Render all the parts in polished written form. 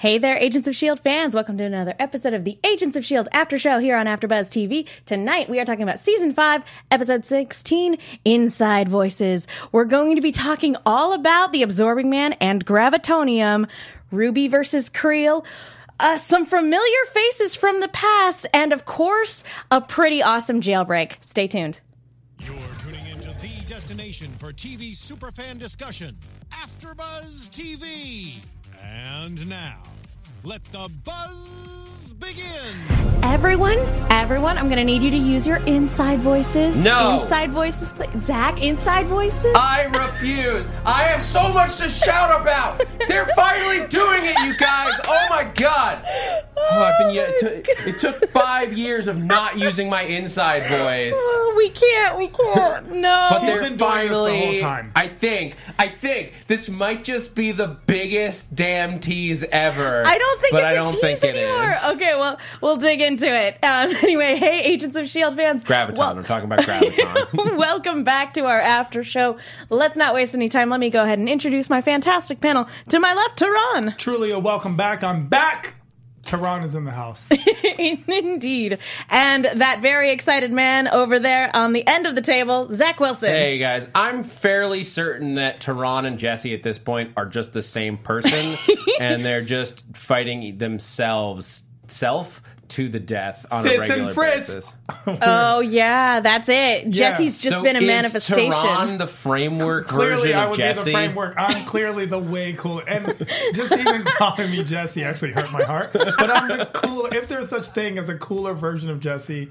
Hey there, Agents of S.H.I.E.L.D. fans. Welcome to another episode of the Agents of S.H.I.E.L.D. After Show here on AfterBuzz TV. Tonight, we are talking about Season 5, Episode 16, Inside Voices. We're going to be talking all about the Absorbing Man and Gravitonium, Ruby versus Creel, some familiar faces from the past, and of course, a pretty awesome jailbreak. Stay tuned. You're tuning into the destination for TV superfan discussion, AfterBuzz TV. And now, let the buzz begin. Everyone, I'm going to need you to use your inside voices. No. Inside voices, please. Zach, inside voices? I refuse. I have so much to shout about. They're finally doing it, you guys. Oh, my God. It took 5 years of not using my inside voice. Oh, we can't. No. But they're been doing finally, this the whole time. I think this might just be the biggest damn tease ever. I don't think but it's I don't a tease think it anymore. is. Okay, well, we'll dig into it. Anyway, hey, Agents of S.H.I.E.L.D. fans. Graviton. I'm talking about Graviton. Welcome back to our after show. Let's not waste any time. Let me go ahead and introduce my fantastic panel. To my left, Tehran. Truly a welcome back. I'm back. Tehran is in the house. Indeed. And that very excited man over there on the end of the table, Zach Wilson. Hey, guys. I'm fairly certain that Tehran and Jesse at this point are just the same person, and they're just fighting themselves to the death on Fitz a and regular Fritz. basis. Oh, yeah, that's it. Jesse's just been a manifestation. Is Tehran the framework Clearly, version I of would Jesse? be the framework. I'm clearly the way cool. And just even calling me Jesse actually hurt my heart. But I'm the cool. If there's such thing as a cooler version of Jesse.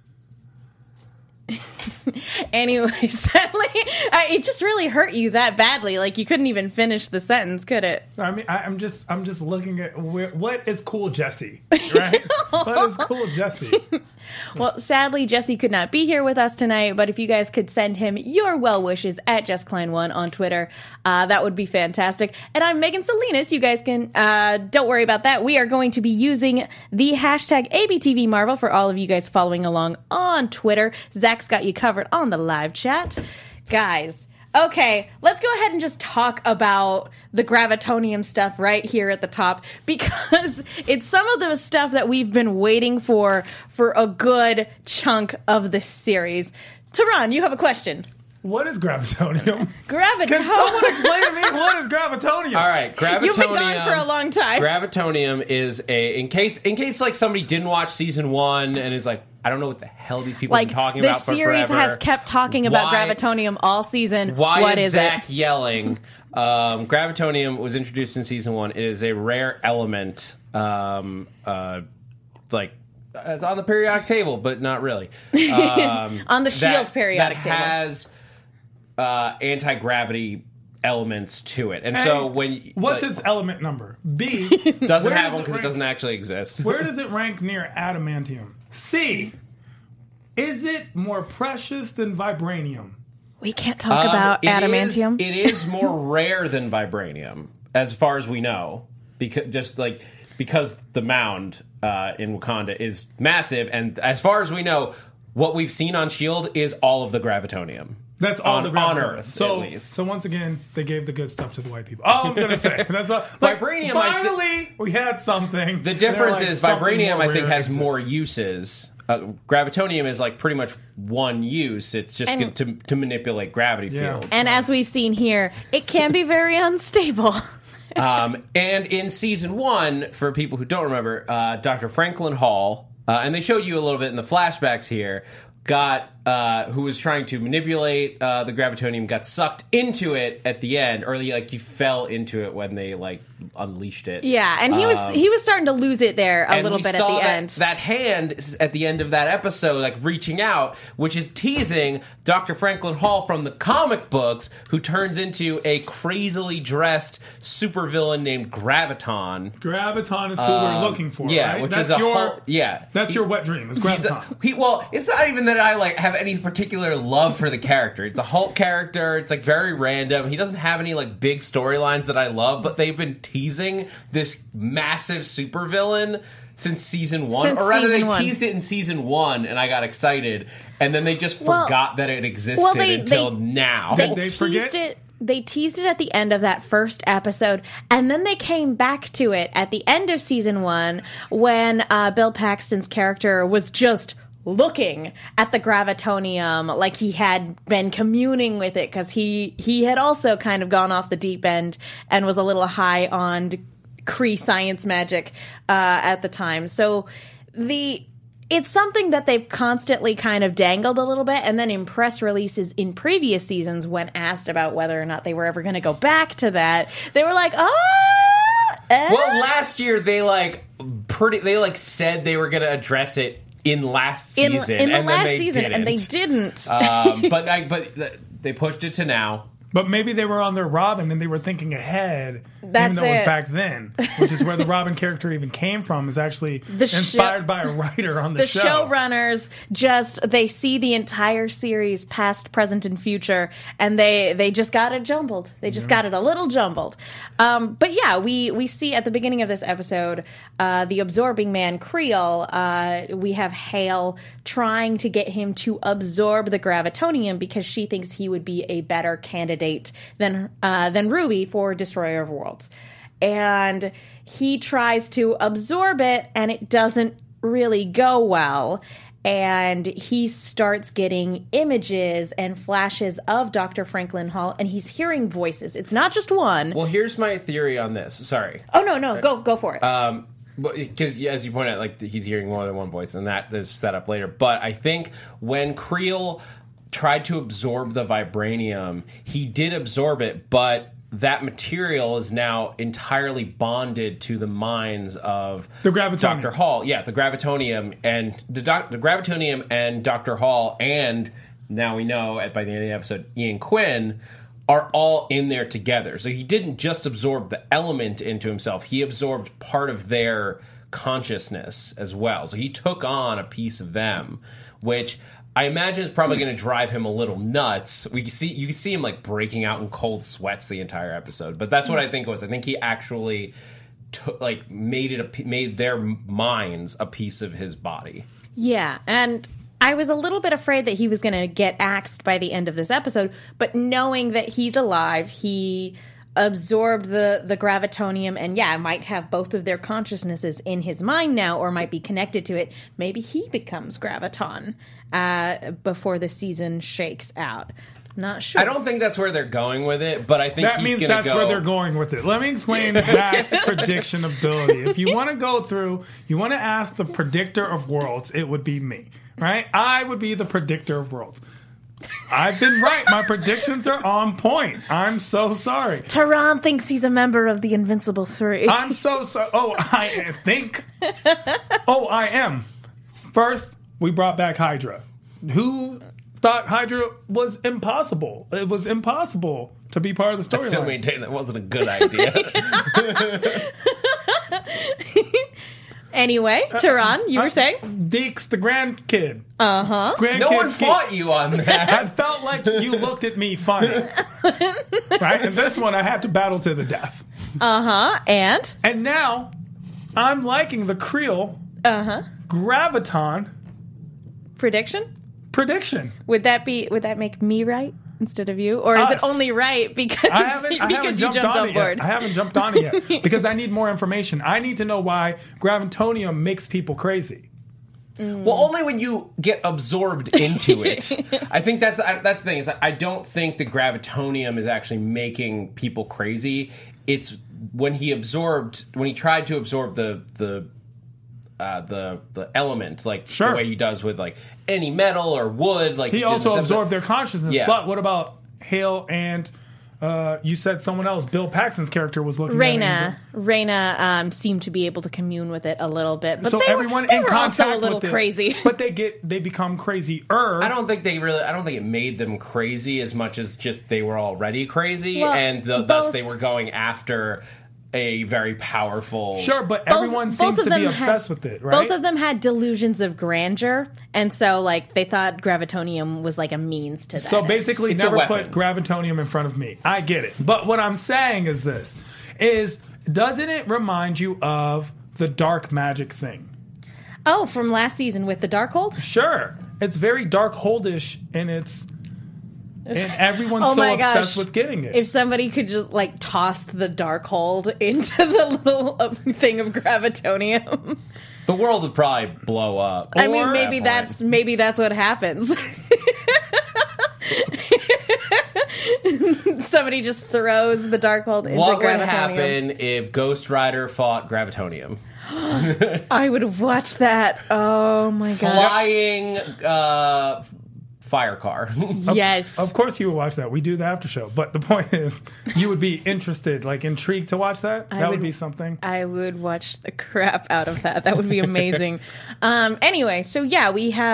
Anyway, sadly, it just really hurt you that badly. Like, you couldn't even finish the sentence, could it? I mean, I'm just looking at what is cool Jesse, right? What is cool Jesse? Well, sadly, Jesse could not be here with us tonight, but if you guys could send him your well wishes at JessKlein1 on Twitter, that would be fantastic. And I'm Megan Salinas. You guys can, don't worry about that. We are going to be using the hashtag ABTVMarvel for all of you guys following along on Twitter. Zach's got you covered on the live chat. Guys, okay, let's go ahead and just talk about the Gravitonium stuff right here at the top, because it's some of the stuff that we've been waiting for a good chunk of this series. Tehran, you have a question. What is Gravitonium? Gravitonium. Can someone explain to me what is Gravitonium? All right, Gravitonium. You've been gone for a long time. Gravitonium is in case like somebody didn't watch season 1 and is like, I don't know what the hell these people have been talking about for forever. The series has kept talking about Gravitonium all seation. Why is Zach yelling? Gravitonium was introduced in season 1. It is a rare element, it's on the periodic table, but not really. On the S.H.I.E.L.D. periodic table. That has anti-gravity elements to it. And so when... What's its element number? B. Doesn't have one because it doesn't actually exist. Where does it rank near adamantium? C. Is it more precious than vibranium? We can't talk about adamantium. It is more rare than vibranium, as far as we know, because the mound in Wakanda is massive, and as far as we know, what we've seen on S.H.I.E.L.D. is all of the Gravitonium. That's all the Gravitonium. On Earth, at least. So once again, they gave the good stuff to the white people. All I'm going to say. That's all. Vibranium, finally, we had something. The difference like, is vibranium, I think, has exists. more uses. Gravitonium is like pretty much one use. It's just to manipulate gravity fields. And as we've seen here, it can be very unstable. And in season 1, for people who don't remember, Dr. Franklin Hall, and they showed you a little bit in the flashbacks here, who was trying to manipulate the Gravitonium, got sucked into it at the end, or you fell into it when they unleashed it. Yeah, and he was starting to lose it there a little bit at the end. That hand at the end of that episode, reaching out, which is teasing Dr. Franklin Hall from the comic books, who turns into a crazily dressed supervillain named Graviton. Graviton is who we're looking for. Yeah, right? which that's is That's your wet dream. Is Graviton. It's not even that I have any particular love for the character. It's a Hulk character. It's very random. He doesn't have any big storylines that I love, but they've been teasing this massive supervillain since season 1. Or rather, they teased it in season 1, and I got excited, and then they just forgot that it existed until now. They teased it. they teased it at the end of that first episode, and then they came back to it at the end of season 1 when Bill Paxton's character was just looking at the gravitonium like he had been communing with it, because he had also kind of gone off the deep end and was a little high on Kree science magic at the time. So it's something that they've constantly kind of dangled a little bit, and then in press releases in previous seasons, when asked about whether or not they were ever going to go back to that, they were like, Well, last year they said they were going to address it in last season, in the and last then they season, didn't. and they didn't. But they pushed it to now. But maybe they were on their Robin and they were thinking ahead, That's even though it was it. back then, which is where the Robin character even came from, is actually inspired by a writer on the show. The showrunners they see the entire series, past, present, and future, and they just got it jumbled. They just got it a little jumbled. But yeah, we see at the beginning of this episode the absorbing man Creel. We have Hale trying to get him to absorb the gravitonium because she thinks he would be a better candidate than Ruby for Destroyer of Worlds. And he tries to absorb it, and it doesn't really go well. And he starts getting images and flashes of Dr. Franklin Hall, and he's hearing voices. It's not just one. Well, here's my theory on this. Sorry. Oh, no. Go for it. Because as you pointed out, like, he's hearing more than one voice, and that is set up later. But I think when Creel tried to absorb the vibranium, he did absorb it, but that material is now entirely bonded to the minds of The gravitonium. Dr. Hall. Yeah, the gravitonium and the gravitonium and Dr. Hall, and now we know by the end of the episode, Ian Quinn, are all in there together. So he didn't just absorb the element into himself, he absorbed part of their consciousness as well. So he took on a piece of them, which I imagine is probably going to drive him a little nuts. You can see him like breaking out in cold sweats the entire episode. But that's what I think it was. I think he actually made their minds a piece of his body. Yeah, and I was a little bit afraid that he was going to get axed by the end of this episode, but knowing that he's alive, he absorbed the gravitonium, and might have both of their consciousnesses in his mind now, or might be connected to it. Maybe he becomes Graviton before the season shakes out. Not sure. I don't think that's where they're going with it, but I think That means that's where they're going with it. Let me explain Zach's prediction ability. If you want to go through, you want to ask the predictor of worlds, it would be me, right? I would be the predictor of worlds. I've been right. My predictions are on point. I'm so sorry. Tehran thinks he's a member of the Invincible Three. I'm so sorry. Oh, I think. Oh, I am. First, we brought back Hydra. Who thought Hydra was impossible? It was impossible to be part of the I still storyline. maintain that wasn't a good idea. Anyway, Tehran, you were saying? Deeks, the grandkid. Uh-huh. No one fought you on that. I felt like you looked at me funny. Right? And this one, I had to battle to the death. Uh-huh. And? And now, I'm liking the Creel Graviton Prediction? prediction. Would that make me right instead of you? Or is it Us. only right because, I haven't you jumped jumped on on it board? yet. I haven't jumped on it yet because I need more information. I need to know why gravitonium makes people crazy. Well, only when you get absorbed into it. I think that's the thing. Is I don't think the gravitonium is actually making people crazy. It's when he tried to absorb the element, like Sure. the way he does with like any metal or wood. Like He does also this absorbed episode. their consciousness. Yeah. But what about Hale and you said someone else? Bill Paxton's character was looking at it. Reyna seemed to be able to commune with it a little bit, but So they everyone were, they in were contact also a little with it, crazy. but they become crazier. I don't think it made them crazy as much as just they were already crazy, Well, and thus both- they were going after a very powerful. Sure, but everyone seems of to be them obsessed had- with it, right? Both of them had delusions of grandeur, and so like they thought gravitonium was like a means to that. So end. basically, It's a never weapon. put gravitonium in front of me. I get it. But what I'm saying is this, doesn't it remind you of the dark magic thing? Oh, from last season with the Darkhold? Sure. It's very Darkholdish in its And everyone's Oh so my obsessed gosh. with getting it. If somebody could just like toss the Darkhold into the little thing of gravitonium. The world would probably blow up. I mean, At maybe that point. that's what happens. Somebody just throws the Darkhold into What would gravitonium. happen if Ghost Rider fought Gravitonium? I would watch that. Oh my god! Flying fire car. Yes. Of course you would watch that. We do the after show. But the point is, you would be interested, like intrigued to watch that. That would be something. I would watch the crap out of that. That would be amazing. Anyway, so yeah,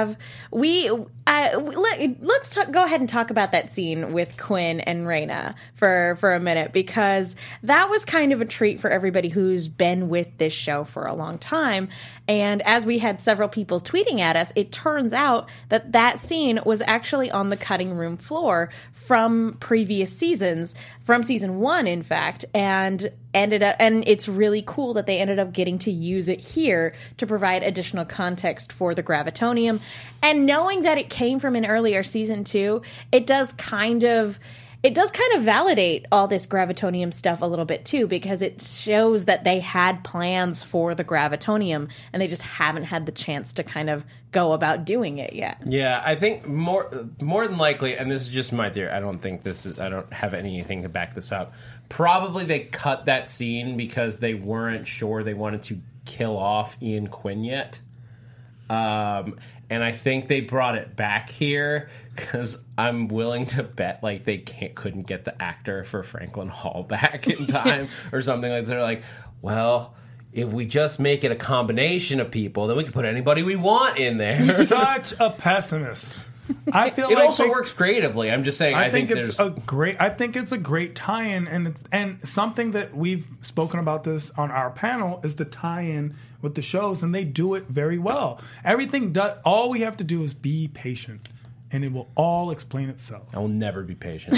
let's go ahead and talk about that scene with Quinn and Reyna for a minute, because that was kind of a treat for everybody who's been with this show for a long time. And as we had several people tweeting at us, it turns out that scene was actually on the cutting room floor from previous seasons, from season 1, in fact, and it's really cool that they ended up getting to use it here to provide additional context for the gravitonium. And knowing that it came from an earlier season too, it does kind of validate all this gravitonium stuff a little bit too, because it shows that they had plans for the gravitonium and they just haven't had the chance to kind of go about doing it yet. Yeah, I think more than likely, and this is just my theory, I don't have anything to back this up. Probably they cut that scene because they weren't sure they wanted to kill off Ian Quinn yet. And I think they brought it back here because I'm willing to bet like they couldn't get the actor for Franklin Hall back in time or something like that. They're like, well, if we just make it a combination of people, then we can put anybody we want in there. Such a pessimist. I feel it like also works creatively. I'm just saying. I think it's a great tie-in, and something that we've spoken about this on our panel is the tie-in with the shows, and they do it very well. All we have to do is be patient, and it will all explain itself. I will never be patient.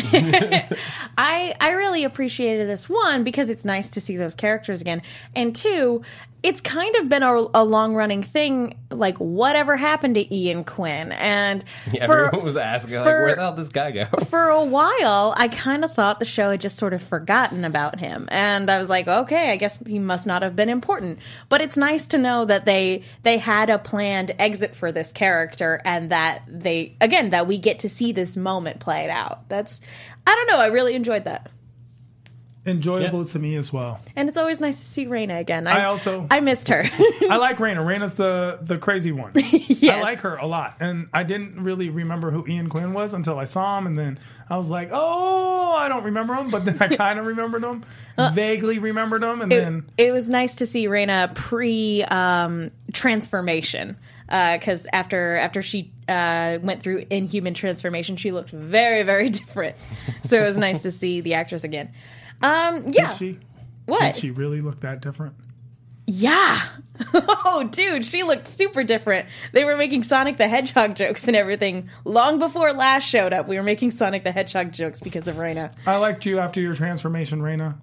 I really appreciated this, one, because it's nice to see those characters again, and two, it's kind of been a long-running thing, like, whatever happened to Ian Quinn? And everyone was asking, like, where the hell did this guy go? For a while, I kind of thought the show had just sort of forgotten about him. And I was like, okay, I guess he must not have been important. But it's nice to know that they had a planned exit for this character, and that that we get to see this moment played out. I don't know, I really enjoyed that. Enjoyable to me as well. And it's always nice to see Reyna again. I missed her. I like Reyna. Reyna's the crazy one. Yes. I like her a lot. And I didn't really remember who Ian Quinn was until I saw him. And then I was like, oh, I don't remember him. But then I kind of remembered him. Vaguely remembered him. And it was nice to see Reyna pre-transformation. Because after she went through Inhuman transformation, she looked very, very different. So it was nice to see the actress again. Yeah. Did she? What? Did she really look that different? Yeah. Oh, dude, she looked super different. They were making Sonic the Hedgehog jokes and everything. Long before Lash showed up, we were making Sonic the Hedgehog jokes because of Reyna. I liked you after your transformation, Reyna.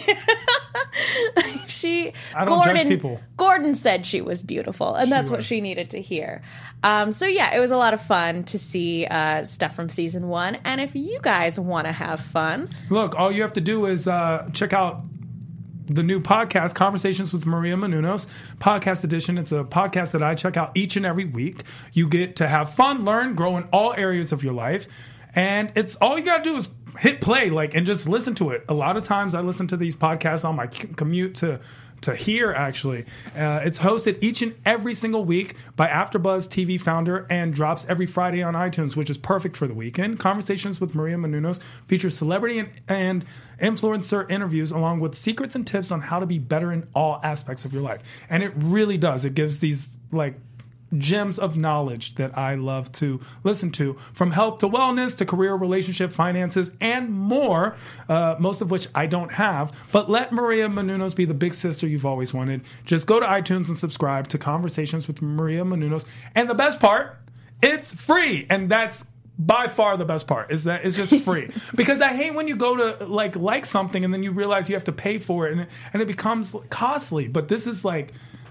I don't judge people. Gordon said she was beautiful, and that's what she needed to hear. So yeah, it was a lot of fun to see stuff from season 1. And if you guys want to have fun, look, all you have to do is check out the new podcast, Conversations with Maria Menounos, podcast edition. It's a podcast that I check out each and every week. You get to have fun, learn, grow in all areas of your life. And it's all you got to do is hit play, and just listen to it. A lot of times I listen to these podcasts on my commute to here, actually. It's hosted each and every single week by AfterBuzz TV founder and drops every Friday on iTunes, which is perfect for the weekend. Conversations with Maria Menounos features celebrity and influencer interviews along with secrets and tips on how to be better in all aspects of your life. And it really does. It gives these, gems of knowledge that I love to listen to, from health to wellness to career, relationship, finances, and more, most of which I don't have. But let Maria Menounos be the big sister you've always wanted. Just go to iTunes and subscribe to Conversations with Maria Menounos. And the best part, it's free. And that's by far the best part, is that it's just free. Because I hate when you go to like something and then you realize you have to pay for it and it becomes costly. But this is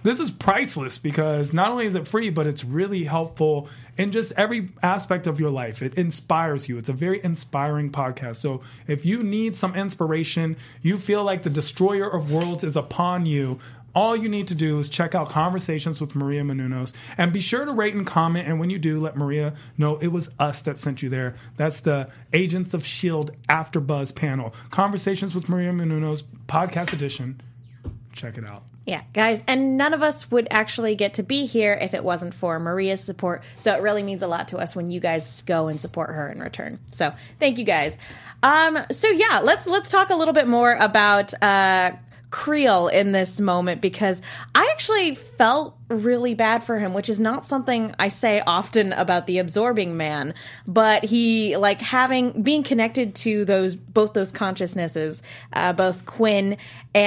this is priceless because not only is it free, but it's really helpful in just every aspect of your life. It inspires you. It's a very inspiring podcast. So if you need some inspiration, you feel like the destroyer of worlds is upon you, all you need to do is check out Conversations with Maria Menounos, and be sure to rate and comment. And when you do, let Maria know it was us that sent you there. That's the Agents of S.H.I.E.L.D. After Buzz panel. Conversations with Maria Menounos, podcast edition. Check it out. Yeah, guys, and none of us would actually get to be here if it wasn't for Maria's support. So it really means a lot to us when you guys go and support her in return. So thank you guys. So yeah, let's talk a little bit more about Creel in this moment, because I actually felt really bad for him, which is not something I say often about the Absorbing Man, but he, like, being connected to both those consciousnesses, both Quinn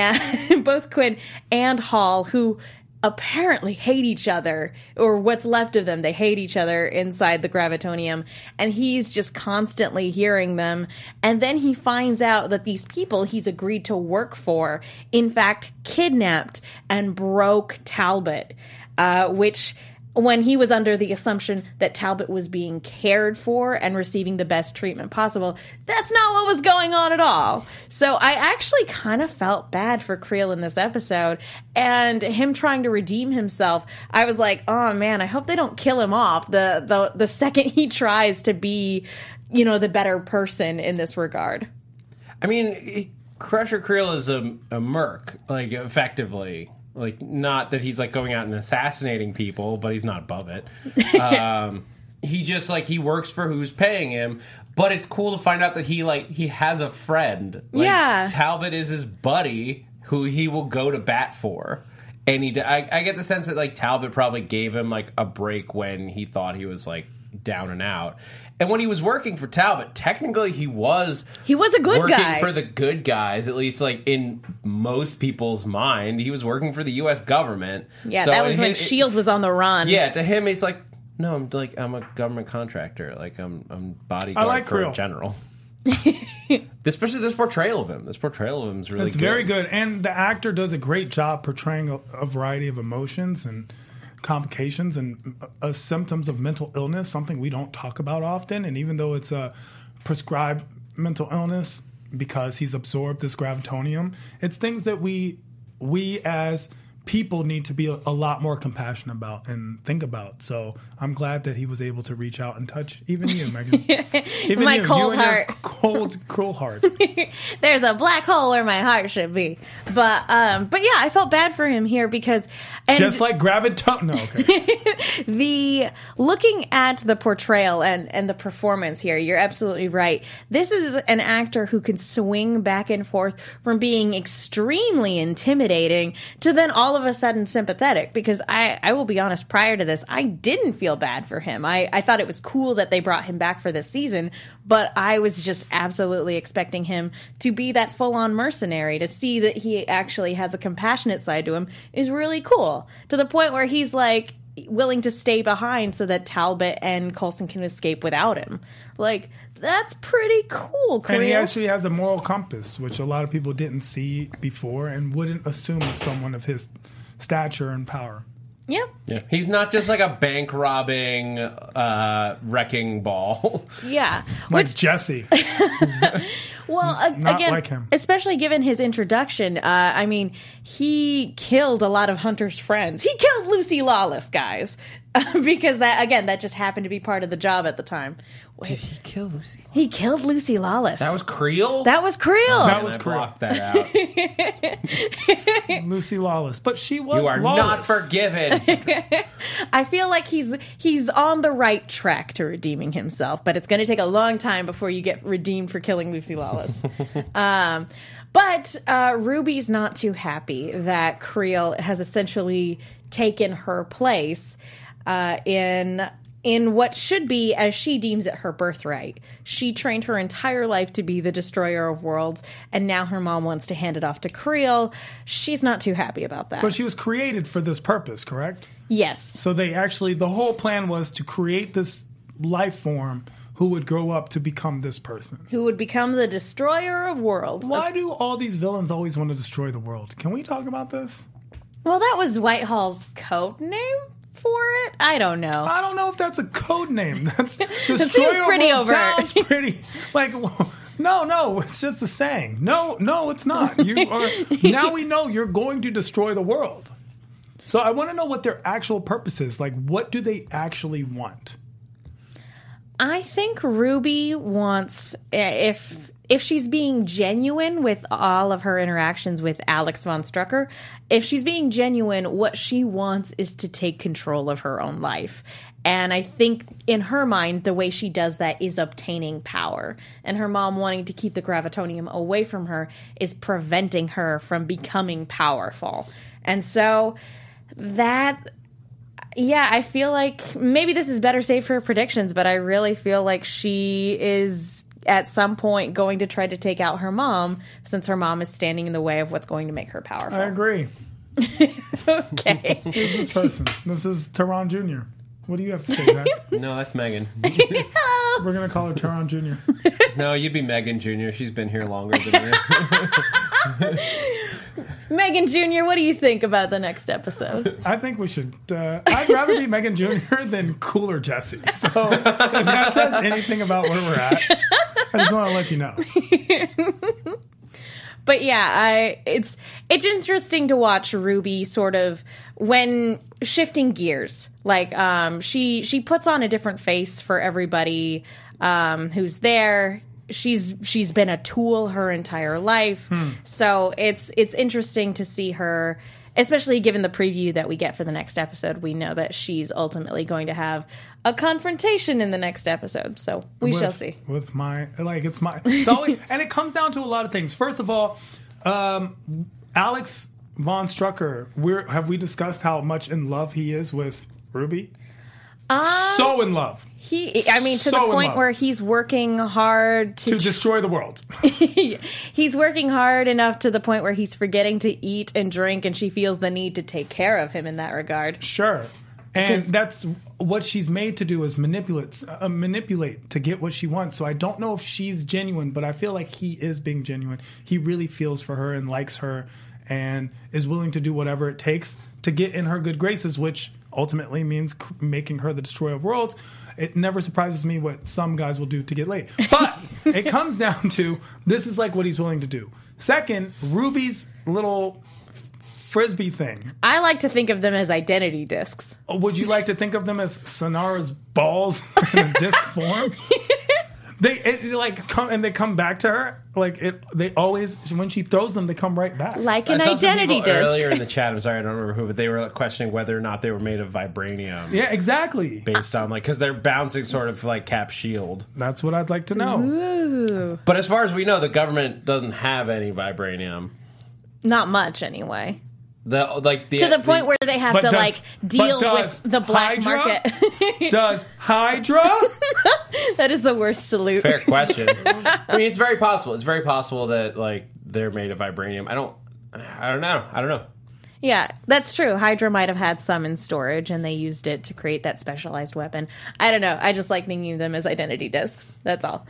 and Hall, who apparently hate each other, or what's left of them. They hate each other inside the Gravitonium, and he's just constantly hearing them. And then he finds out that these people he's agreed to work for, in fact, kidnapped and broke Talbot, which, when he was under the assumption that Talbot was being cared for and receiving the best treatment possible, that's not what was going on at all. So I actually kind of felt bad for Creel in this episode, and him trying to redeem himself. I was like, oh man, I hope they don't kill him off the second he tries to be, the better person in this regard. I mean, Crusher Creel is a merc, like, effectively. Like, not that he's, like, going out and assassinating people, but he's not above it. He just, like, he works for who's paying him. But it's cool to find out that he has a friend. Like, yeah. Talbot is his buddy who he will go to bat for. And I get the sense that, like, Talbot probably gave him, like, a break when he thought he was, like, down and out. And when he was working for Talbot, technically he was a good working guy. for the good guys, at least, like, in most people's mind. He was working for the U.S. government. Yeah, so that was when S.H.I.E.L.D. was on the run. Yeah, to him, he's like, no, I'm a government contractor. Like, I'm bodyguard for a general. Especially this portrayal of him. This portrayal of him is really good. It's very good. And the actor does a great job portraying a variety of emotions and complications and symptoms of mental illness, something we don't talk about often. And even though it's a prescribed mental illness because he's absorbed this gravitonium, it's things that we as people need to be a lot more compassionate about and think about. So I'm glad that he was able to reach out and touch even you, Megan. Even my cold heart. Cold, cruel heart. There's a black hole where my heart should be. But yeah, I felt bad for him here because... just like Gravitonium. No, okay. Looking at the portrayal and the performance here, you're absolutely right. This is an actor who can swing back and forth from being extremely intimidating to then all of a sudden sympathetic, because I will be honest, prior to this, I didn't feel bad for him. I thought it was cool that they brought him back for this season, but I was just absolutely expecting him to be that full-on mercenary. To see that he actually has a compassionate side to him is really cool, to the point where he's like willing to stay behind so that Talbot and Coulson can escape without him. Like, that's pretty cool, Creel. And he actually has a moral compass, which a lot of people didn't see before and wouldn't assume of someone of his stature and power. Yep. Yeah. He's not just like a bank robbing wrecking ball. Yeah. Like Jesse. Well, Not again, like him. Especially given his introduction, I mean, he killed a lot of Hunter's friends. He killed Lucy Lawless, guys, because that just happened to be part of the job at the time. Wait, Did he kill Lucy? he killed Lucy Lawless. That was Creel? That was Creel. That was I Creel. blocked that out. Lucy Lawless. But she was You are lawless. not forgiven. I feel like he's on the right track to redeeming himself, but it's going to take a long time before you get redeemed for killing Lucy Lawless. But Ruby's not too happy that Creel has essentially taken her place in what should be, as she deems it, her birthright. She trained her entire life to be the destroyer of worlds, and now her mom wants to hand it off to Creel. She's not too happy about that. But she was created for this purpose, correct? Yes. So the whole plan was to create this life form who would grow up to become this person. Who would become the destroyer of worlds. Why do all these villains always want to destroy the world? Can we talk about this? Well, that was Whitehall's code name for it. I don't know. I don't know if that's a code name. That's seems pretty overt. Sounds pretty like. No, it's just a saying. No, it's not. You are now. We know you're going to destroy the world. So I want to know what their actual purpose is. Like, what do they actually want? I think Ruby wants, if she's being genuine with all of her interactions with Alex von Strucker, if she's being genuine, what she wants is to take control of her own life. And I think in her mind, the way she does that is obtaining power. And her mom wanting to keep the gravitonium away from her is preventing her from becoming powerful. And so that... Yeah, I feel like maybe this is better saved for predictions, but I really feel like she is at some point going to try to take out her mom, since her mom is standing in the way of what's going to make her powerful. I agree. Okay. Who's this person? This is Tehran Jr. What do you have to say, Zach? No, that's Megan. We're going to call her Tehran Jr. No, you'd be Megan Jr. She's been here longer than you. Megan Jr., what do you think about the next episode? I think we should... I'd rather be Megan Jr. than Cooler Jesse. So if that says anything about where we're at, I just want to let you know. But yeah, it's interesting to watch Ruby sort of when shifting gears. Like she puts on a different face for everybody who's there. She's been a tool her entire life. So it's interesting to see her, especially given the preview that we get for the next episode. We know that she's ultimately going to have a confrontation in the next episode. So we shall see. With it's always, and it comes down to a lot of things. First of all, Alex von Strucker, have we discussed how much in love he is with Ruby? So in love. To the point where he's working hard to destroy the world. He's working hard enough to the point where he's forgetting to eat and drink, and she feels the need to take care of him in that regard. Sure. And that's what she's made to do, is manipulate to get what she wants. So I don't know if she's genuine, but I feel like he is being genuine. He really feels for her and likes her and is willing to do whatever it takes to get in her good graces, which ultimately means making her the destroyer of worlds. It never surprises me what some guys will do to get laid. But it comes down to, this is like what he's willing to do. Second, Ruby's little frisbee thing. I like to think of them as identity discs. Would you like to think of them as Sonara's balls in a disc form? They come back to her. They always, when she throws them, they come right back. Like an identity disc. Earlier in the chat, I'm sorry, I don't remember who, but they were questioning whether or not they were made of vibranium. Yeah, exactly. Based on because they're bouncing sort of like Cap's shield. That's what I'd like to know. Ooh. But as far as we know, the government doesn't have any vibranium. Not much, anyway. To the point where they have to deal with the black market. Does Hydra? That is the worst salute. Fair question. I mean, it's very possible. It's very possible that they're made of vibranium. I don't know. Yeah, that's true. Hydra might have had some in storage, and they used it to create that specialized weapon. I don't know. I just like thinking of them as identity discs. That's all.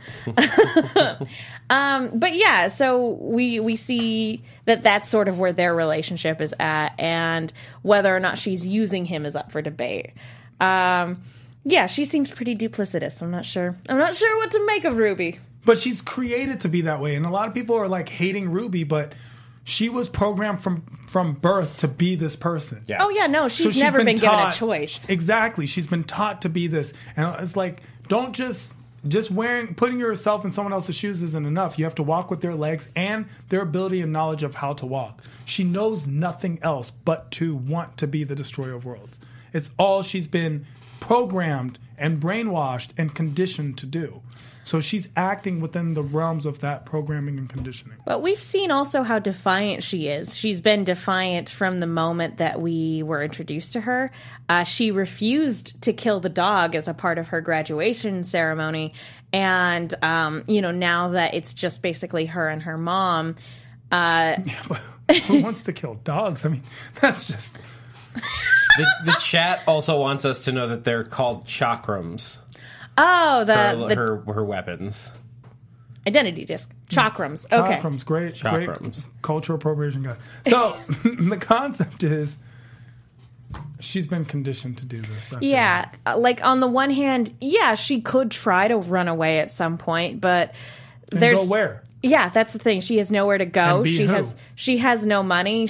But yeah, so we see that that's sort of where their relationship is at, and whether or not she's using him is up for debate. Yeah, she seems pretty duplicitous. I'm not sure what to make of Ruby. But she's created to be that way, and a lot of people are hating Ruby, but she was programmed from birth to be this person. Yeah. Oh, yeah, no, she's never been given a choice. Exactly. She's been taught to be this. And it's don't just putting yourself in someone else's shoes isn't enough. You have to walk with their legs and their ability and knowledge of how to walk. She knows nothing else but to want to be the destroyer of worlds. It's all she's been programmed and brainwashed and conditioned to do. So she's acting within the realms of that programming and conditioning. But we've seen also how defiant she is. She's been defiant from the moment that we were introduced to her. She refused to kill the dog as a part of her graduation ceremony. And, now that it's just basically her and her mom. Yeah, but who wants to kill dogs? I mean, that's just... The chat also wants us to know that they're called chakrams. Oh, her weapons. Identity disc. Chakrams. Okay. Chakrams, great Chakrams. cultural appropriation, guys. So the concept is she's been conditioned to do this. I feel Yeah. Like, on the one hand, yeah, she could try to run away at some point, but And there's... go where? Yeah, that's the thing. She has nowhere to go. And be She who? has no money.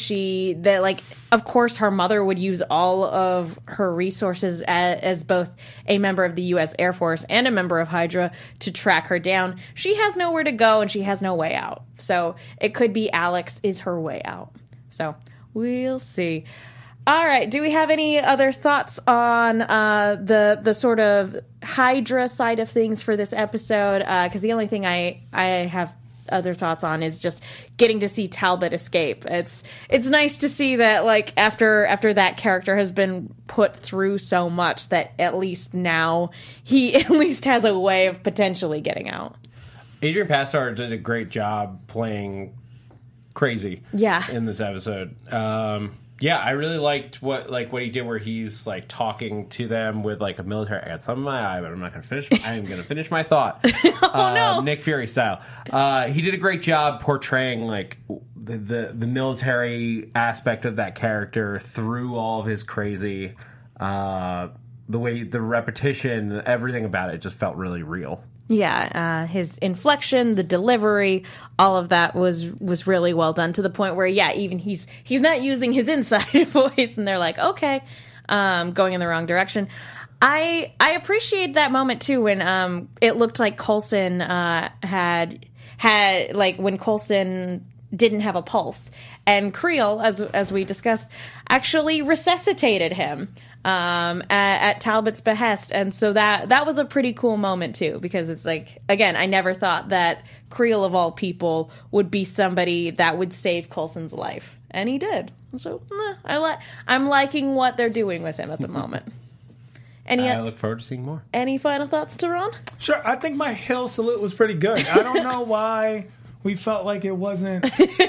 Of course, her mother would use all of her resources as both a member of the U.S. Air Force and a member of Hydra to track her down. She has nowhere to go, and she has no way out. So it could be Alex is her way out. So we'll see. All right. Do we have any other thoughts on the sort of Hydra side of things for this episode? Because the only thing I have other thoughts on is just getting to see Talbot escape. It's nice to see that, like, after that character has been put through so much, that at least now he at least has a way of potentially getting out. Adrian Pastar did a great job playing crazy. Yeah. In this episode. Yeah, I really liked what he did, where he's like talking to them with like a military. I got some in my eye, but I'm not going to finish. I am going to finish my thought. No. Nick Fury style. He did a great job portraying like the military aspect of that character through all of his crazy. The way the repetition, everything about it just felt really real. Yeah, his inflection, the delivery, all of that was really well done, to the point where, yeah, even he's not using his inside voice, and they're like, okay, going in the wrong direction. I appreciate that moment too, when it looked like Coulson had like, when Coulson didn't have a pulse, and Creel, as we discussed, actually resuscitated him at Talbot's behest. And so that was a pretty cool moment too, because it's like, again, I never thought that Creel of all people would be somebody that would save Coulson's life, and he did. So I'm liking what they're doing with him at the moment. I look forward to seeing more. Any final thoughts, Teron? Sure, I think my hill salute was pretty good. I don't know why we felt like it wasn't.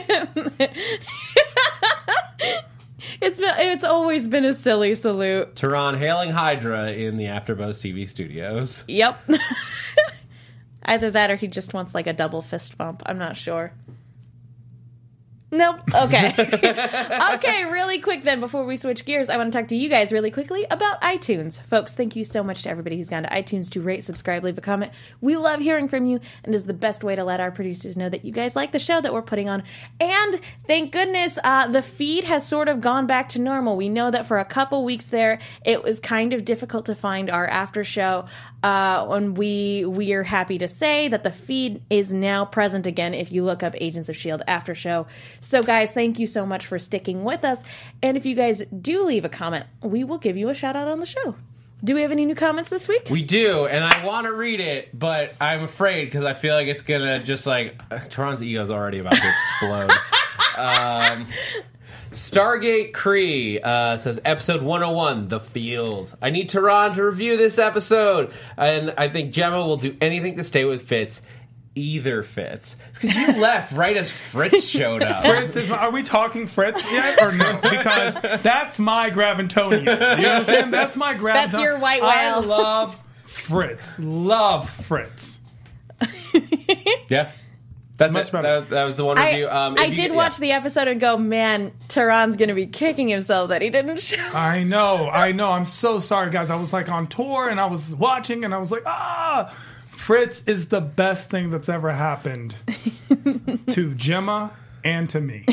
It's always been a silly salute. Tehran hailing Hydra in the AfterBuzz TV studios. Yep. Either that or he just wants like a double fist bump. I'm not sure. Nope. Okay. Okay, really quick then, before we switch gears, I want to talk to you guys really quickly about iTunes. Folks, thank you so much to everybody who's gone to iTunes to rate, subscribe, leave a comment. We love hearing from you, and is the best way to let our producers know that you guys like the show that we're putting on. And thank goodness, the feed has sort of gone back to normal. We know that for a couple weeks there, it was kind of difficult to find our after show. And we are happy to say that the feed is now present again if you look up Agents of S.H.I.E.L.D. after show. So guys, thank you so much for sticking with us. And if you guys do leave a comment, we will give you a shout out on the show. Do we have any new comments this week? We do, and I want to read it, but I'm afraid because I feel like it's going to just like... Tehran's ego is already about to explode. Stargate Cree says, episode 101, The Feels. I need Tehran to review this episode, and I think Gemma will do anything to stay with Fitz. Either Fitz. It's because you left right as Fritz showed up. Fritz is. Are we talking Fritz yet or no? Because that's my Gravitonian. You know what I'm saying? That's my Gravitonian. That's your white whale. I love Fritz. Love Fritz. Yeah. That's Much it. better. That was the one review. I did watch the episode and go, man, Tehran's going to be kicking himself that he didn't show. I know. I'm so sorry, guys. I was like on tour and I was watching and I was like, Fritz is the best thing that's ever happened to Gemma and to me.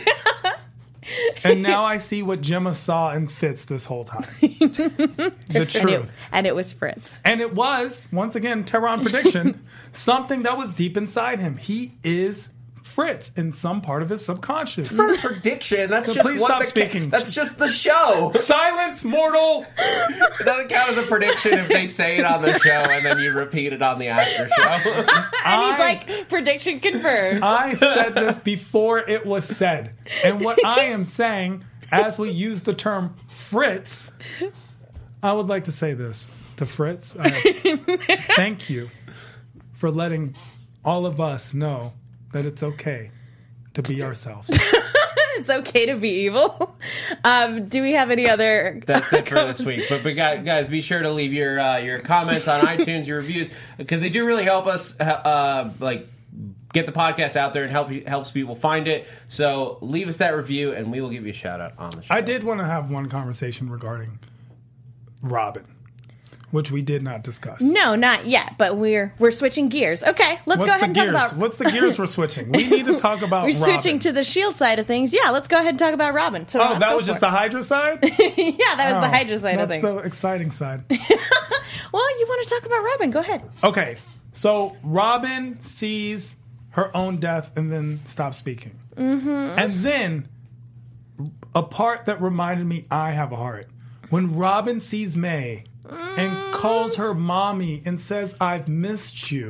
And now I see what Gemma saw in Fitz this whole time. The truth. And it was Fritz. And it was, once again, Tehran prediction, something that was deep inside him. He is Fritz in some part of his subconscious. It's not a prediction. That's So just please what stop the speaking. That's just the show. Silence, mortal! It doesn't count as a prediction if they say it on the show and then you repeat it on the after show. And he's like, prediction confirmed. I said this before it was said. And what I am saying, as we use the term Fritz, I would like to say this to Fritz. Thank you for letting all of us know that it's okay to be ourselves. It's okay to be evil. Do we have any other... That's it for this week. But guys, be sure to leave your comments on iTunes, your reviews, because they do really help us get the podcast out there and helps people find it. So leave us that review, and we will give you a shout out on the show. I did want to have one conversation regarding Robin, which we did not discuss. No, not yet, but we're switching gears. Okay, let's go ahead and talk about... What's the gears we're switching? We need to talk about We're Robin. switching to the S.H.I.E.L.D. side of things. Yeah, let's go ahead and talk about Robin. Oh, that was just the Hydra side? Yeah, that was the Hydra side of things. That's the exciting side. Well, you want to talk about Robin? Go ahead. Okay, so Robin sees her own death and then stops speaking. Mm-hmm. And then, a part that reminded me I have a heart. When Robin sees May and calls her mommy and says, I've missed you.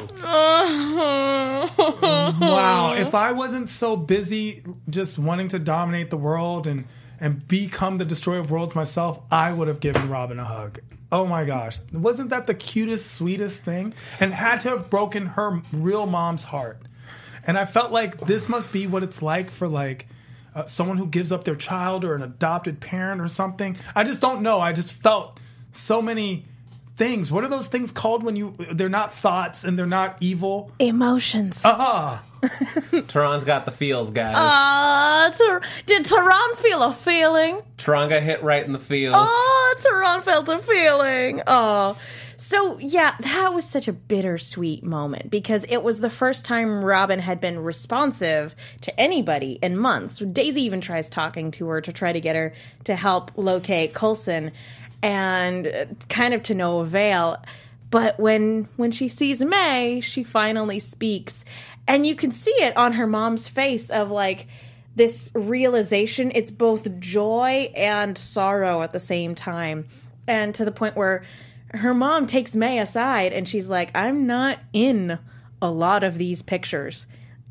Wow. If I wasn't so busy just wanting to dominate the world and become the destroyer of worlds myself, I would have given Robin a hug. Oh my gosh. Wasn't that the cutest, sweetest thing? And had to have broken her real mom's heart. And I felt like this must be what it's like for someone who gives up their child or an adopted parent or something. I just don't know. I just felt so many things. What are those things called when they're not thoughts and they're not evil? Emotions. Tehran's got the feels, guys. Did Tehran feel a feeling? Tehran got hit right in the feels. Oh, Tehran felt a feeling. Oh. So, yeah, that was such a bittersweet moment because it was the first time Robin had been responsive to anybody in months. Daisy even tries talking to her to try to get her to help locate Coulson, and kind of to no avail. But when she sees May, she finally speaks. And you can see it on her mom's face of, this realization. It's both joy and sorrow at the same time. And to the point where her mom takes May aside and she's like, I'm not in a lot of these pictures.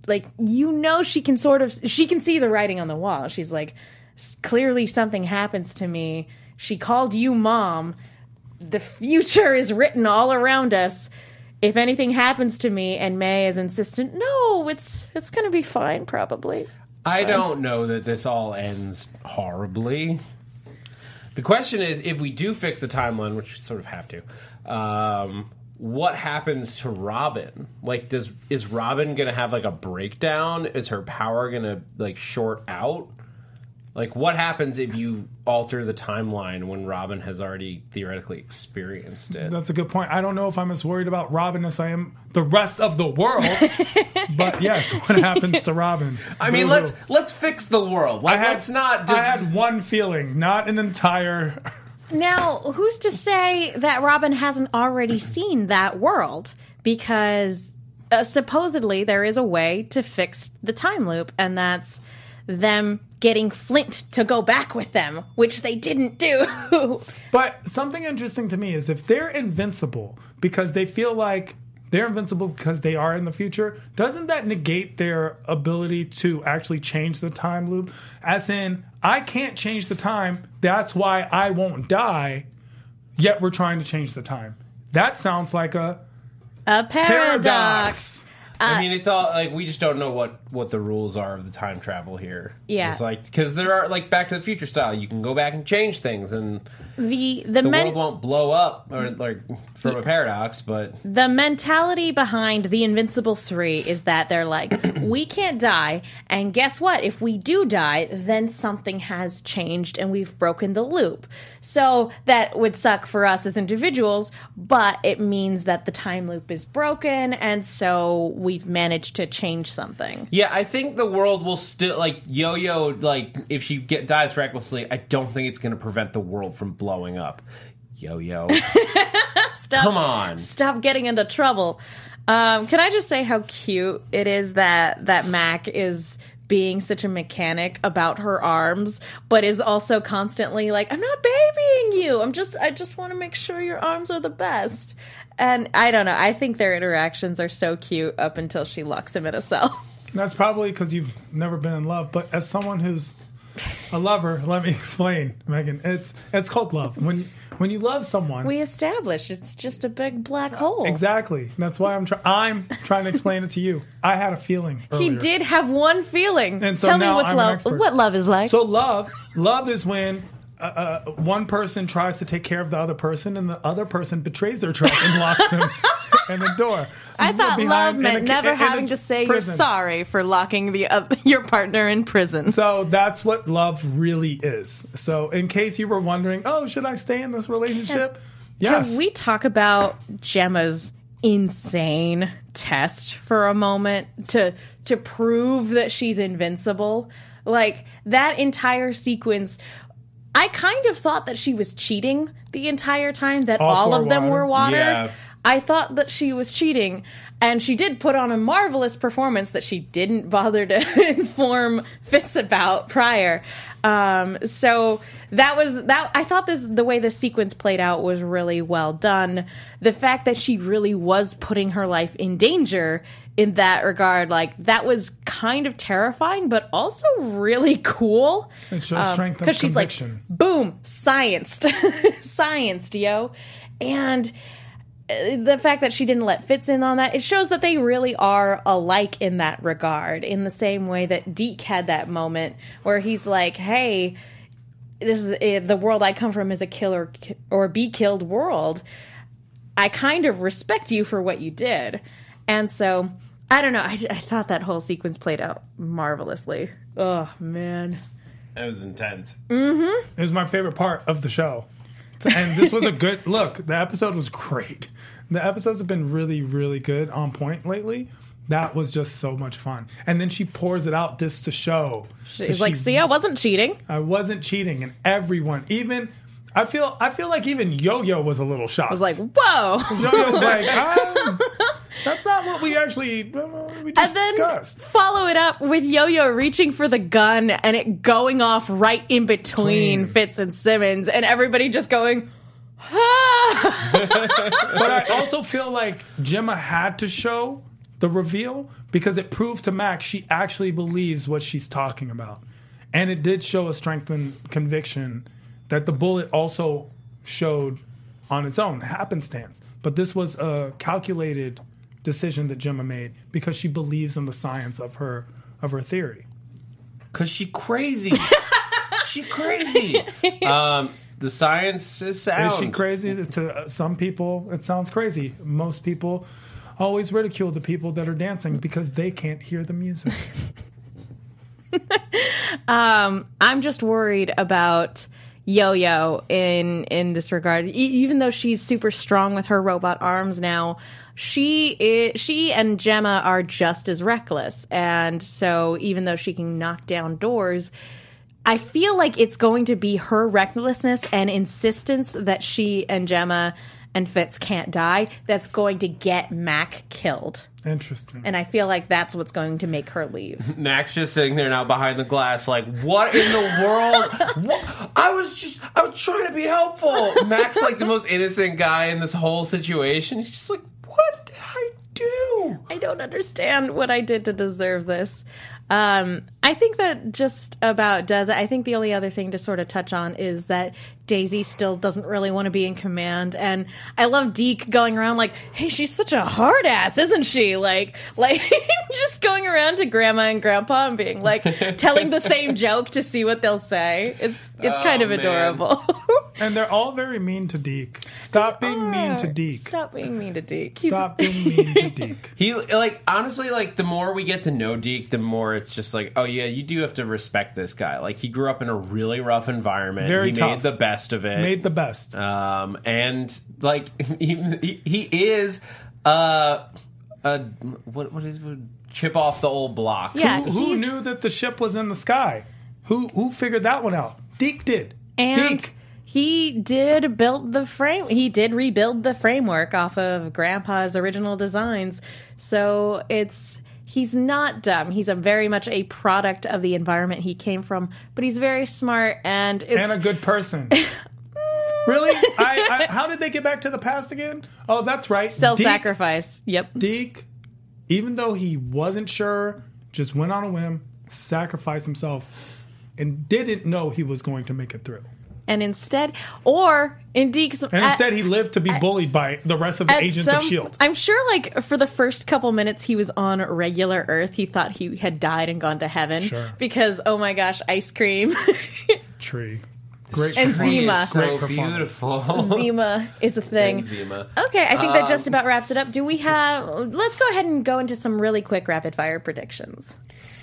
She can see the writing on the wall. She's like, clearly something happens to me. She called you mom. The future is written all around us. If anything happens to me, and May is insistent, no, it's going to be fine, probably. I don't know that this all ends horribly. The question is, if we do fix the timeline, which we sort of have to, what happens to Robin? Is Robin going to have a breakdown? Is her power going to short out? What happens if you alter the timeline when Robin has already theoretically experienced it? That's a good point. I don't know if I'm as worried about Robin as I am the rest of the world. But yes, what happens to Robin? I mean, let's fix the world. Let's not just... I had one feeling, not an entire... Now, who's to say that Robin hasn't already seen that world? Because supposedly there is a way to fix the time loop, and that's them getting Flint to go back with them, which they didn't do. But something interesting to me is if they're invincible because they feel like they're invincible because they are in the future, doesn't that negate their ability to actually change the time loop? As in, I can't change the time, that's why I won't die, yet we're trying to change the time. That sounds like a paradox. I mean, it's all we just don't know what the rules are of the time travel here. Yeah, it's because there are Back to the Future style. You can go back and change things, and the world won't blow up or from a paradox. But the mentality behind the Invincible 3 is that they're we can't die, and guess what? If we do die, then something has changed, and we've broken the loop. So that would suck for us as individuals, but it means that the time loop is broken, and so we've managed to change something. Yeah, I think the world will still Yo-Yo. If she dies recklessly, I don't think it's going to prevent the world from blowing up. Yo-Yo, come on, stop getting into trouble. Can I just say how cute it is that Mac is being such a mechanic about her arms, but is also constantly I'm not babying you. I just want to make sure your arms are the best. And I don't know. I think their interactions are so cute up until she locks him in a cell. That's probably because you've never been in love. But as someone who's a lover, let me explain, Megan. It's called love. When you love someone, we established it's just a big black hole. Exactly. That's why I'm trying to explain it to you. I had a feeling earlier. He did have one feeling. And so Tell now me what's I'm love. an expert. What love is like. So love is when one person tries to take care of the other person, and the other person betrays their trust and locks them and a door. I thought love in meant never having to say you're prison. sorry for locking your partner in prison. So that's what love really is. So in case you were wondering, oh, should I stay in this relationship? Yes. Can we talk about Gemma's insane test for a moment to prove that she's invincible? Like, that entire sequence, I kind of thought that she was cheating the entire time, that all of them were water. Yeah. I thought that she was cheating, and she did put on a marvelous performance that she didn't bother to inform Fitz about prior. So that was that. I thought the way the sequence played out was really well done. The fact that she really was putting her life in danger in that regard, like, that was kind of terrifying, but also really cool. It shows strength of because she's like, conviction. boom, scienced, scienced, yo, and the fact that she didn't let Fitz in on that, it shows that they really are alike in that regard, in the same way that Deke had that moment where he's like, hey, this is the world I come from is a kill or be killed world. I kind of respect you for what you did. And so, I don't know, I thought that whole sequence played out marvelously. Oh, man. It was intense. It was my favorite part of the show. And this was a good look. The episode was great. The episodes have been really, really good, on point lately. That was just so much fun. And then she pours it out just to show. She's like, see, I wasn't cheating. I wasn't cheating. And everyone, even, I feel like even Yo-Yo was a little shocked. I was like, whoa. Yo-Yo was like, that's not what we actually, we just And then discussed. follow it up with Yo-Yo reaching for the gun and it going off right in between Fitz and Simmons, and everybody just going, ah! But I also feel like Gemma had to show the reveal because it proves to Max she actually believes what she's talking about. And it did show a strengthened conviction that the bullet also showed on its own, happenstance. But this was a calculated decision that Gemma made because she believes in the science of her theory. Because she crazy. She crazy. The science is sound. Is she crazy? To some people, it sounds crazy. Most people always ridicule the people that are dancing because they can't hear the music. I'm just worried about Yo-Yo in this regard. Even though she's super strong with her robot arms now, she and Gemma are just as reckless. And so even though she can knock down doors, I feel like it's going to be her recklessness and insistence that she and Gemma and Fitz can't die that's going to get Mac killed. Interesting. And I feel like that's what's going to make her leave. Max just sitting there now behind the glass like, what in the world? What? I was trying to be helpful. Max, like the most innocent guy in this whole situation. He's just like, what did I do? I don't understand what I did to deserve this. I think that just about does it. I think the only other thing to sort of touch on is that Daisy still doesn't really want to be in command. And I love Deke going around like, hey, she's such a hard ass, isn't she? Like just going around to Grandma and Grandpa and being like, telling the same joke to see what they'll say. It's kind of adorable. And they're all very mean to Deke. Stop being mean to Deke. Stop being mean to Deke. Stop being mean to Deke. He, like, honestly, like, the more we get to know Deke, the more it's just like, oh, yeah, you do have to respect this guy. Like, he grew up in a really rough environment. Very he tough. made the best of it. Made the best. And, like, he is, what is it? Chip off the old block. Yeah, Who knew that the ship was in the sky? Who figured that one out? Deke did. And Deke. he did build the frame. He did rebuild the framework off of Grandpa's original designs. So he's not dumb. He's very much a product of the environment he came from, but he's very smart and a good person. Really? How did they get back to the past again? Oh, that's right. Self-sacrifice. Yep. Deke, even though he wasn't sure, just went on a whim, sacrificed himself, and didn't know he was going to make it through. And instead, or in Deke's... And instead, he lived to be bullied by the rest of the agents of S.H.I.E.L.D. I'm sure, like, for the first couple minutes he was on regular Earth, he thought he had died and gone to heaven. Sure. Because, oh my gosh, ice cream. Tree. Great And performance. Zima. So Great performance. beautiful. Zima is a thing. And Zima. Okay, I think that just about wraps it up. Do we have... Let's go ahead and go into some really quick rapid-fire predictions.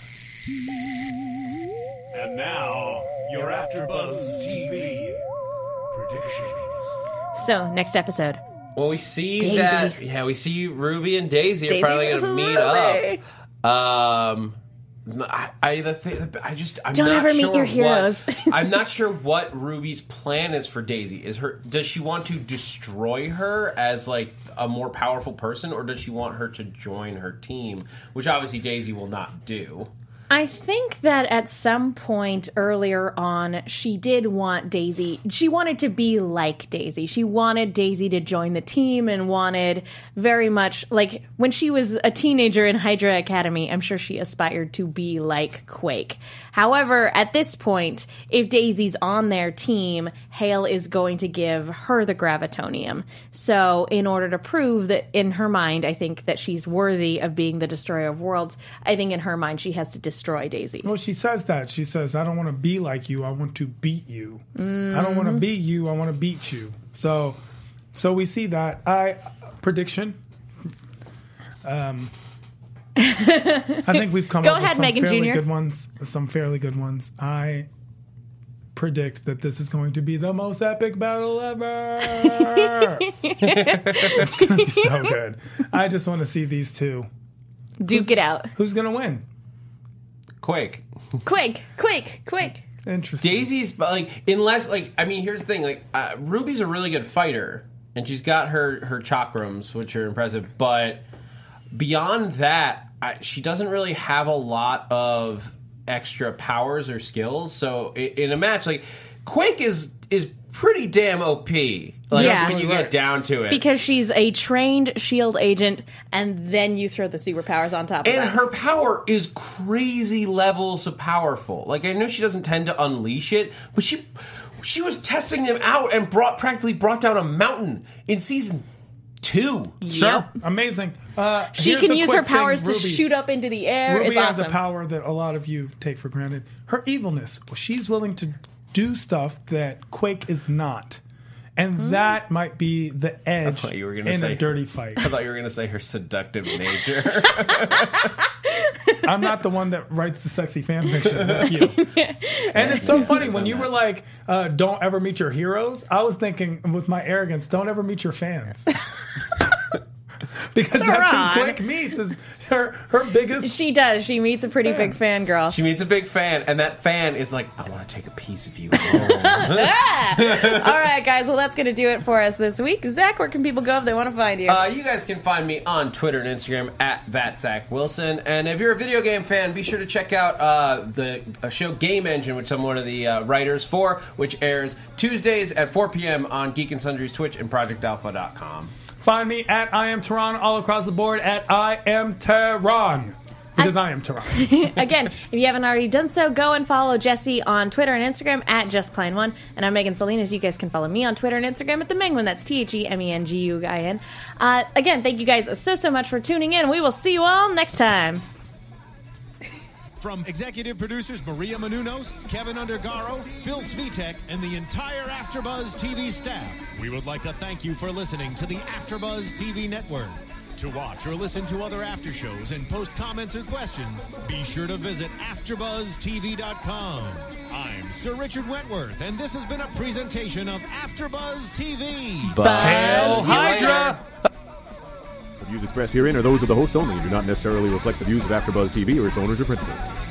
And now, your AfterBuzz TV predictions. So, next episode. Well, we see Daisy. that. Yeah, we see Ruby and Daisy Daisy are finally going to versus meet Ruby. up. I'm Don't not ever meet sure your heroes. I'm not sure what Ruby's plan is for Daisy. Does she want to destroy her as like a more powerful person, or does she want her to join her team? Which obviously Daisy will not do. I think that at some point earlier on, she did want Daisy. She wanted to be like Daisy. She wanted Daisy to join the team and wanted very much, like, when she was a teenager in Hydra Academy, I'm sure she aspired to be like Quake. However, at this point, if Daisy's on their team, Hale is going to give her the Gravitonium. So, in order to prove that in her mind, I think that she's worthy of being the Destroyer of Worlds, I think in her mind she has to destroy Daisy. Well, she says that. She says, I don't want to be like you. I want to beat you. I don't want to be you. I want to beat you. So we see that. Prediction. I think we've come Go up ahead, with some Megan fairly Jr. good ones. Some fairly good ones. I predict that this is going to be the most epic battle ever. It's going to be so good. I just want to see these two. Duke it out. Who's going to win? Quake. Quick. Interesting. Daisy's like, unless like, I mean, here's the thing: like, Ruby's a really good fighter, and she's got her chakrams, which are impressive. But beyond that, she doesn't really have a lot of extra powers or skills. So in a match, like, Quake is pretty damn OP. Like, Yeah. when you get down to it, Because she's a trained shield agent, and then you throw the superpowers on top of and that. her power is crazy levels of powerful. Like, I know she doesn't tend to unleash it, but she was testing them out and practically brought down a mountain in season 2. Sure. Amazing. She Here's can a use quick her powers thing, to Ruby. shoot up into the air. Ruby It's has awesome. a power that a lot of you take for granted. Her evilness. Well, she's willing to do stuff that Quake is not. And that might be the edge thought you were gonna in say- a dirty fight. I thought you were going to say her seductive nature. I'm not the one that writes the sexy fan fiction. That's you. And it's so funny. When you were like, don't ever meet your heroes, I was thinking with my arrogance, don't ever meet your fans. Because that's Ron. who Quick meets, is her biggest... She does. She meets a pretty big fan girl. She meets a big fan, and that fan is like, I want to take a piece of you home. All right, guys. Well, that's going to do it for us this week. Zach, where can people go if they want to find you? You guys can find me on Twitter and Instagram at @ZachWilson. And if you're a video game fan, be sure to check out the show Game Engine, which I'm one of the writers for, which airs Tuesdays at 4 p.m. on Geek and Sundry's Twitch and ProjectAlpha.com. Find me at I Am Tehran all across the board at I Am Tehran. Because I am Tehran. Again, if you haven't already done so, go and follow Jesse on Twitter and Instagram at JustKlein1. And I'm Megan Salinas. You guys can follow me on Twitter and Instagram at TheMenguin. That's TheMenguin. Again, thank you guys so much for tuning in. We will see you all next time. From executive producers Maria Menounos, Kevin Undergaro, Phil Svitek, and the entire AfterBuzz TV staff, we would like to thank you for listening to the AfterBuzz TV network. To watch or listen to other after shows and post comments or questions, be sure to visit AfterBuzzTV.com. I'm Sir Richard Wentworth, and this has been a presentation of AfterBuzz TV. Hail Hydra! The views expressed herein are those of the hosts only and do not necessarily reflect the views of AfterBuzz TV or its owners or principals.